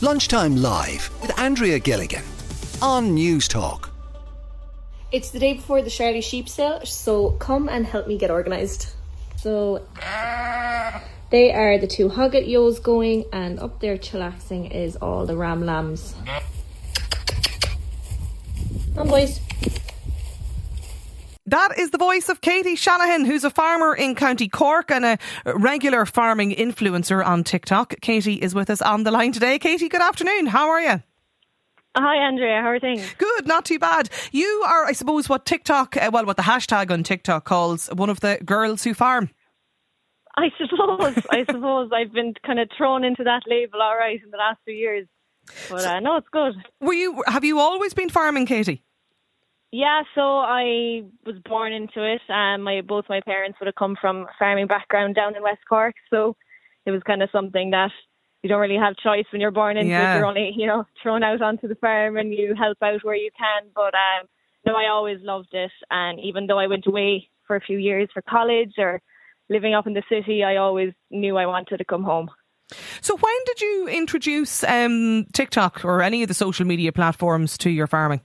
Lunchtime Live with Andrea Gilligan on News Talk. It's the day before the Shirley sheep sale, so come and help me get organised. So they are the two hogget yos going, and up there chillaxing is all the ram lambs. Come on, boys. That is the voice of Katie Shanahan, who's a farmer in County Cork and a regular farming influencer on TikTok. Katie is with us on the line today. Katie, good afternoon. How are you? Hi, Andrea. How are things? Good, not too bad. You are, I suppose, what TikTok, what the hashtag on TikTok calls one of the girls who farm. I suppose I've been kind of thrown into that label, all right, in the last few years. But no, it's good. Have you always been farming, Katie? Yeah, so I was born into it. Both my parents would have come from a farming background down in West Cork, so it was kind of something that you don't really have choice when you're born into it. You're only, thrown out onto the farm and you help out where you can. But no, I always loved it. And even though I went away for a few years for college or living up in the city, I always knew I wanted to come home. So when did you introduce TikTok or any of the social media platforms to your farming?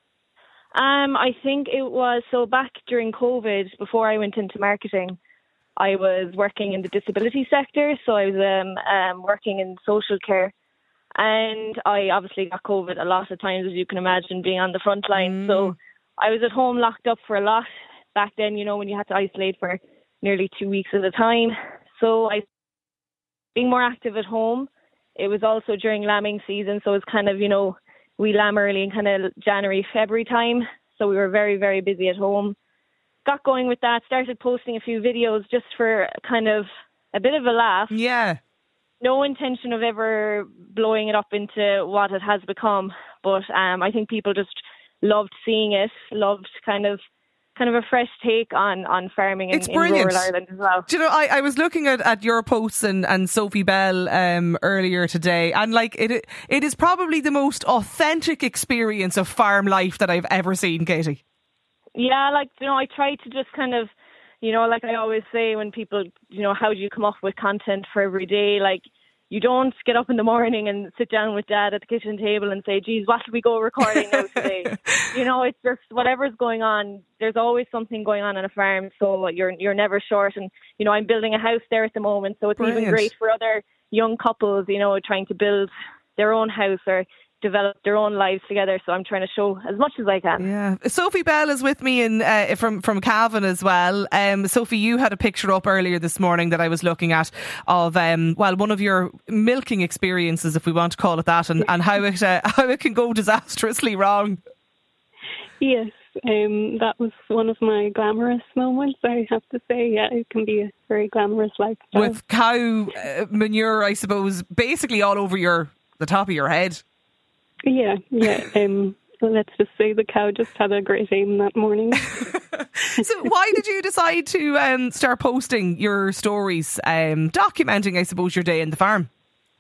I think it was, so back during COVID, before I went into marketing, I was working in the disability sector. So I was working in social care. And I obviously got COVID a lot of times, as you can imagine, being on the front line. So I was at home locked up for a lot back then, when you had to isolate for nearly 2 weeks at a time. So I being more active at home. It was also during lambing season. So it was kind of, we lamb early in kind of January, February time. So we were very, very busy at home. Got going with that, started posting a few videos just for kind of a bit of a laugh. Yeah. No intention of ever blowing it up into what it has become. But I think people just loved seeing it, loved kind of a fresh take on farming in rural Ireland as well. Do you know, I was looking at your posts and Sophie Bell earlier today, and it is probably the most authentic experience of farm life that I've ever seen, Katie. Yeah, I try to just kind of, like I always say when people, how do you come up with content for every day? You don't get up in the morning and sit down with Dad at the kitchen table and say, geez, what should we go recording now today? It's just whatever's going on. There's always something going on a farm, so you're never short. And, I'm building a house there at the moment, so it's Brilliant. even great for other young couples, trying to build their own house or develop their own lives together. So I'm trying to show as much as I can. Yeah. Sophie Bell is with me from Cavan as well. Sophie, you had a picture up earlier this morning that I was looking at of one of your milking experiences, if we want to call it that, and how it can go disastrously wrong. Yes, that was one of my glamorous moments, I have to say. Yeah, it can be a very glamorous lifestyle. With cow manure, I suppose, basically all over the top of your head. Yeah. Let's just say the cow just had a great aim that morning. So why did you decide to start posting your stories, documenting, I suppose, your day in the farm?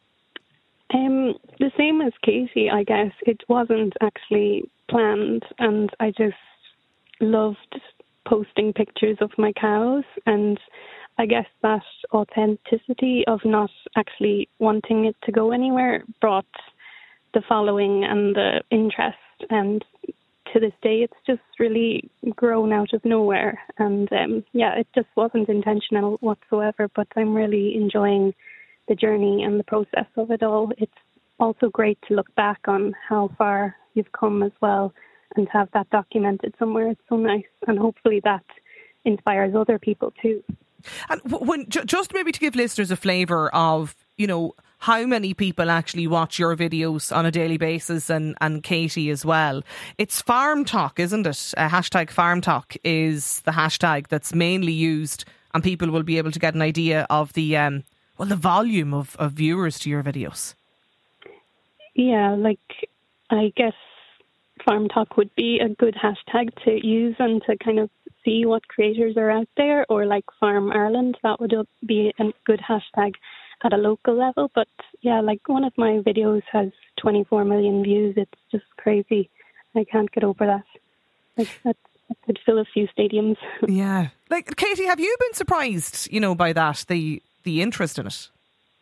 The same as Katie, I guess. It wasn't actually planned, and I just loved posting pictures of my cows, and I guess that authenticity of not actually wanting it to go anywhere brought the following and the interest, and to this day it's just really grown out of nowhere. And it just wasn't intentional whatsoever, but I'm really enjoying the journey and the process of it all. It's also great to look back on how far you've come as well and have that documented somewhere. It's so nice, and hopefully that inspires other people too. And just maybe to give listeners a flavour of, how many people actually watch your videos on a daily basis, and Katie as well. It's Farm Talk, isn't it? Hashtag Farm Talk is the hashtag that's mainly used, and people will be able to get an idea of the volume of viewers to your videos. Yeah, I guess Farm Talk would be a good hashtag to use and to kind of see what creators are out there, or Farm Ireland, that would be a good hashtag at a local level. But yeah, one of my videos has 24 million views. It's just crazy. I can't get over that. That could fill a few stadiums. Yeah. Katie, have you been surprised, by that, the interest in it?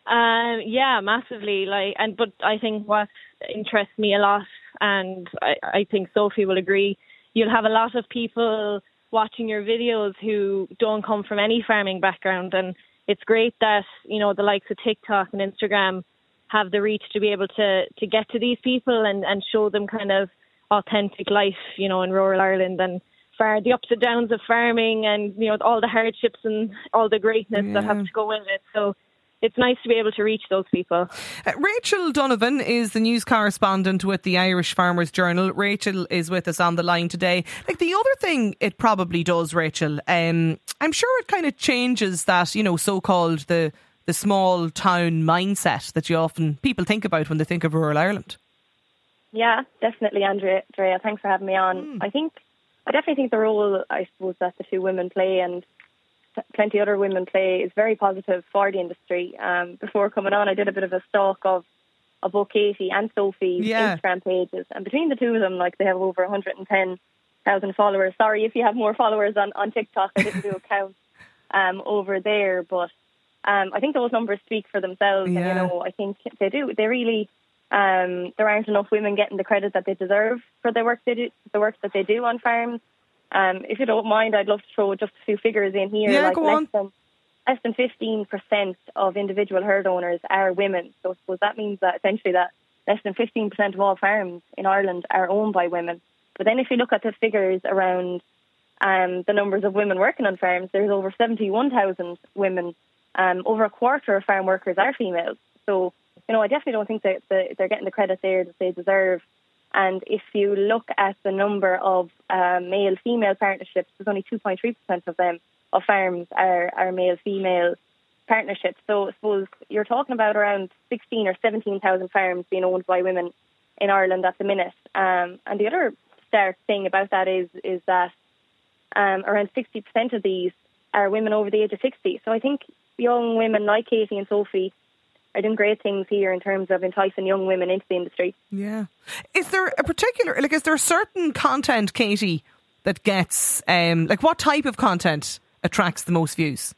Yeah, massively. But I think what interests me a lot, and I think Sophie will agree, you'll have a lot of people watching your videos who don't come from any farming background, and it's great that, you know, the likes of TikTok and Instagram have the reach to be able to get to these people and show them kind of authentic life, you know, in rural Ireland, and the ups and downs of farming, and, you know, all the hardships and all the greatness that have to go with it. So it's nice to be able to reach those people. Rachel Donovan is the news correspondent with the Irish Farmers Journal. Rachel is with us on the line today. Like, the other thing it probably does, Rachel, I'm sure it kind of changes that, you know, so-called the small town mindset that people think about when they think of rural Ireland. Yeah, definitely, Andrea. Thanks for having me on. I definitely think the role, I suppose, that the two women play, and plenty other women play, is very positive for the industry. Before coming on, I did a bit of a stalk of both Katie and Sophie's Instagram pages, and between the two of them, like, they have over 110,000 followers. Sorry if you have more followers on TikTok. I didn't do a count over there, but I think those numbers speak for themselves. And, you know, I think they do. They really, there aren't enough women getting the credit that they deserve for the work they do, the work that they do on farms. If you don't mind, I'd love to throw just a few figures in here. Yeah, go on. Less than 15% of individual herd owners are women. So I suppose that means that essentially that less than 15% of all farms in Ireland are owned by women. But then if you look at the figures around the numbers of women working on farms, there's over 71,000 women. Over a quarter of farm workers are females. So, you know, I definitely don't think that they're getting the credit there that they deserve. And if you look at the number of male-female partnerships, there's only 2.3% of them, of farms, are male-female partnerships. So I suppose you're talking about around 16 or 17,000 farms being owned by women in Ireland at the minute. And the other stark thing about that is that around 60% of these are women over the age of 60. So I think young women like Katie and Sophie are doing great things here in terms of enticing young women into the industry. Yeah. Is there a particular, is there certain content, Katie, that gets, what type of content attracts the most views?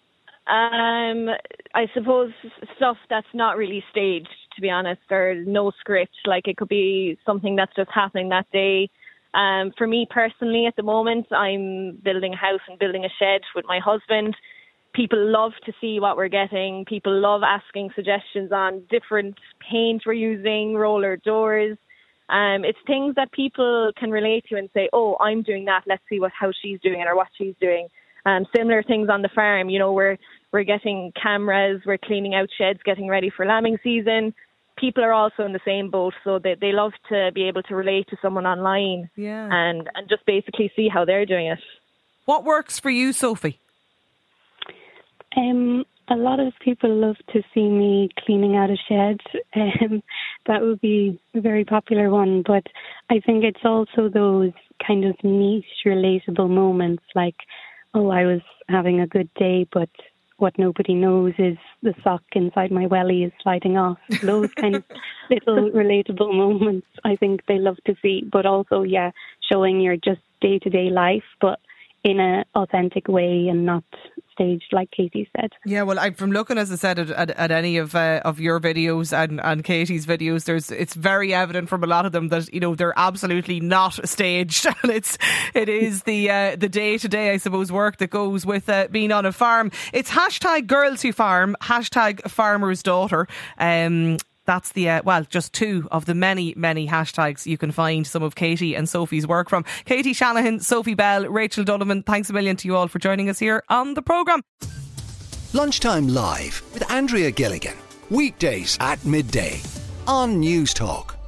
I suppose stuff that's not really staged, to be honest, or no script. Like, it could be something that's just happening that day. For me personally, at the moment, I'm building a house and building a shed with my husband. People love to see what we're getting. People love asking suggestions on different paint we're using, roller doors. It's things that people can relate to and say, oh, I'm doing that. Let's see how she's doing it or what she's doing. Similar things on the farm. You know, we're getting cameras, we're cleaning out sheds, getting ready for lambing season. People are also in the same boat, so they love to be able to relate to someone online and just basically see how they're doing it. What works for you, Sophie? A lot of people love to see me cleaning out a shed. That would be a very popular one. But I think it's also those kind of niche, relatable moments like, oh, I was having a good day, but what nobody knows is the sock inside my welly is sliding off. Those kind of little relatable moments I think they love to see. But also, showing your just day-to-day life, but in an authentic way and not staged, like Katie said. Yeah, well, from looking, as I said, at any of your videos and Katie's videos, it's very evident from a lot of them that, you know, they're absolutely not staged, and it is the day-to-day, I suppose, work that goes with being on a farm. It's #GirlsWhoFarm, #FarmersDaughter. That's just two of the many, many hashtags you can find some of Katie and Sophie's work from. Katie Shanahan, Sophie Bell, Rachel Donovan, thanks a million to you all for joining us here on the programme. Lunchtime Live with Andrea Gilligan. Weekdays at midday on News Talk.